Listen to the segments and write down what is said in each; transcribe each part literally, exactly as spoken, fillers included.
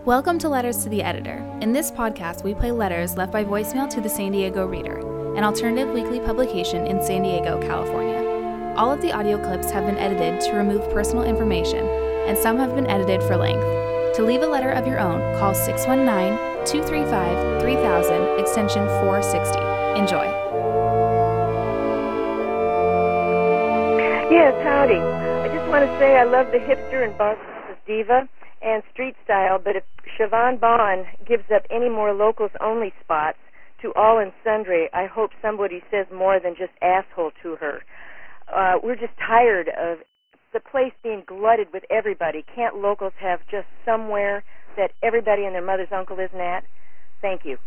Welcome to Letters to the Editor. In this podcast, we play letters left by voicemail to the San Diego Reader, an alternative weekly publication in San Diego, California. All of the audio clips have been edited to remove personal information, and some have been edited for length. To leave a letter of your own, call six one nine, two three five, three thousand, extension four sixty. Enjoy. Yes, howdy. I just want to say I love the hipster and boss diva and street style, but if Siobhan Bond gives up any more locals-only spots to all and sundry, I hope somebody says more than just asshole to her. Uh, we're just tired of the place being glutted with everybody. Can't locals have just somewhere that everybody and their mother's uncle isn't at? Thank you.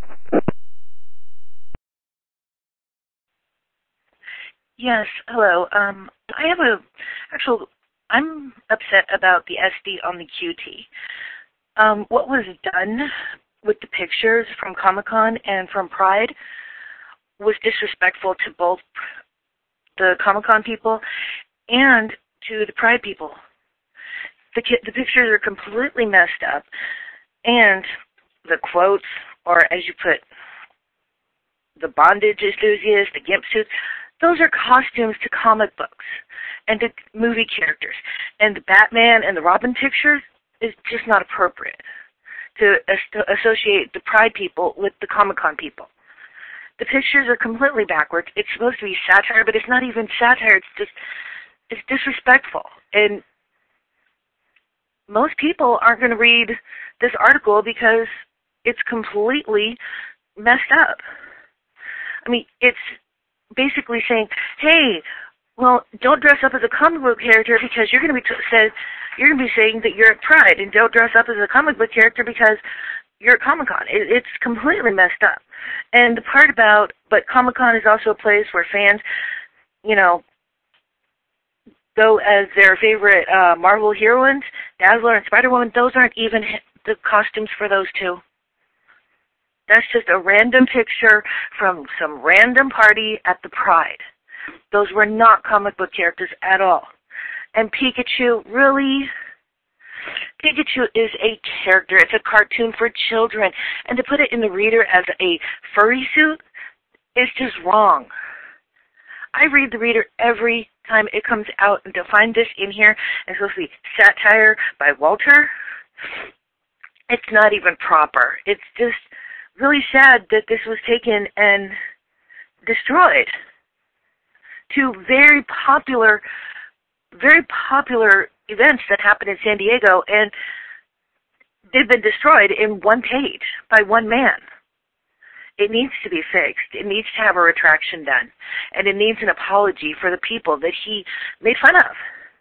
Yes, hello. Um, I have a actual. I'm upset about the S D on the Q T. Um, what was done with the pictures from Comic-Con and from Pride was disrespectful to both the Comic-Con people and to the Pride people. The ki- the pictures are completely messed up, and the quotes, or as you put, the bondage enthusiasts, the gimp suits, those are costumes to comic books and to movie characters. And the Batman and the Robin pictures is just not appropriate to as- associate the Pride people with the Comic-Con people. The pictures are completely backwards. It's supposed to be satire, but it's not even satire. It's just, it's disrespectful. And most people aren't going to read this article because it's completely messed up. I mean, it's basically saying, hey, well, don't dress up as a comic book character because you're going to be t- said you're going to be saying that you're at Pride, and don't dress up as a comic book character because you're at Comic-Con. It, it's completely messed up. And the part about, but Comic-Con is also a place where fans, you know, go as their favorite uh, Marvel heroines, Dazzler and Spider-Woman. Those aren't even the costumes for those two. That's just a random picture from some random party at the Pride. Those were not comic book characters at all. And Pikachu, really? Pikachu is a character. It's a cartoon for children. And to put it in the reader as a furry suit is just wrong. I read the reader every time it comes out, and to find this in here and supposed to be satire by Walter, it's not even proper. It's just really sad that this was taken and destroyed. Two very popular, very popular events that happened in San Diego, and they've been destroyed in one page by one man. It needs to be fixed. It needs to have a retraction done, and it needs an apology for the people that he made fun of.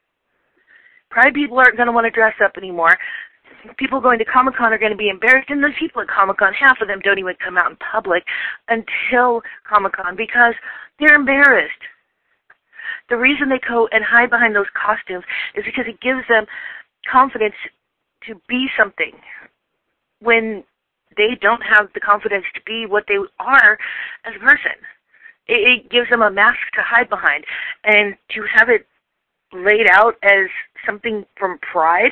Pride people aren't going to want to dress up anymore. People going to Comic-Con are going to be embarrassed, and those people at Comic-Con, half of them don't even come out in public until Comic-Con because they're embarrassed. The reason they go and hide behind those costumes is because it gives them confidence to be something when they don't have the confidence to be what they are as a person. It, it gives them a mask to hide behind, and to have it laid out as something from Pride.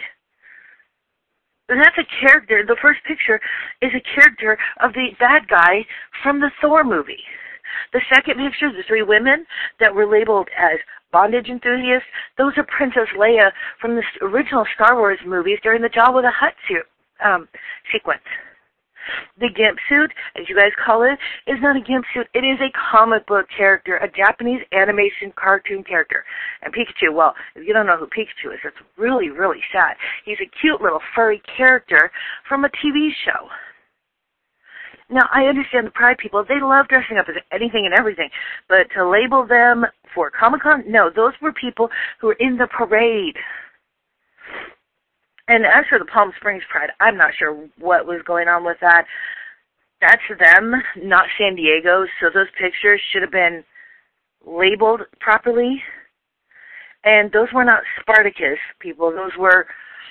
And that's a character. The first picture is a character of the bad guy from the Thor movie. The second picture, the three women that were labeled as bondage enthusiasts, those are Princess Leia from the original Star Wars movies during the Jabba the Hutt suit, um, sequence. The gimp suit, as you guys call it, is not a gimp suit. It is a comic book character, a Japanese animation cartoon character. And Pikachu, well, if you don't know who Pikachu is, it's really, really sad. He's a cute little furry character from a T V show. Now, I understand the Pride people. They love dressing up as anything and everything. But to label them for Comic-Con, no, those were people who were in the parade. And as for the Palm Springs Pride, I'm not sure what was going on with that. That's them, not San Diego, so those pictures should have been labeled properly. And those were not Spartacus people. Those were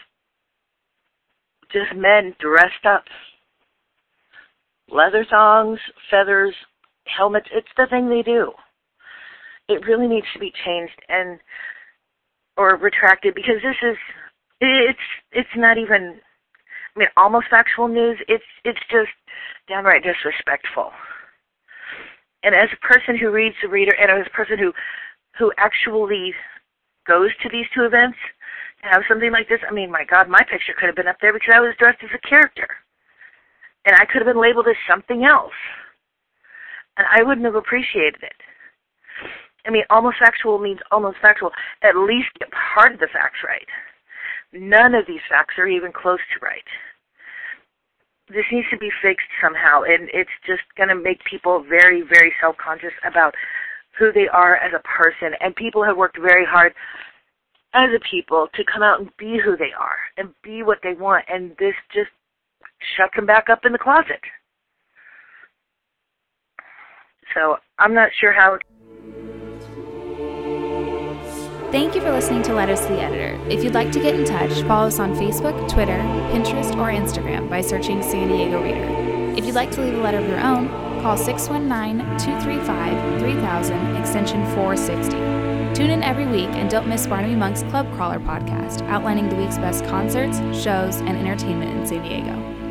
just men dressed up. Leather thongs, feathers, helmets, it's the thing they do. It really needs to be changed and or retracted because this is, it's it's not even, I mean, almost factual news, it's it's just downright disrespectful. And as a person who reads the Reader, and as a person who, who actually goes to these two events, to have something like this, I mean, my God, my picture could have been up there because I was dressed as a character. And I could have been labeled as something else. And I wouldn't have appreciated it. I mean, almost factual means almost factual. At least get part of the facts right. None of these facts are even close to right. This needs to be fixed somehow, and it's just going to make people very, very self-conscious about who they are as a person. And people have worked very hard as a people to come out and be who they are and be what they want, and this just shuts them back up in the closet. So I'm not sure how... Thank you for listening to Letters to the Editor. If you'd like to get in touch, follow us on Facebook, Twitter, Pinterest, or Instagram by searching San Diego Reader. If you'd like to leave a letter of your own, call six one nine, two three five, three thousand, extension four sixty. Tune in every week and don't miss Barnaby Monk's Club Crawler podcast, outlining the week's best concerts, shows, and entertainment in San Diego.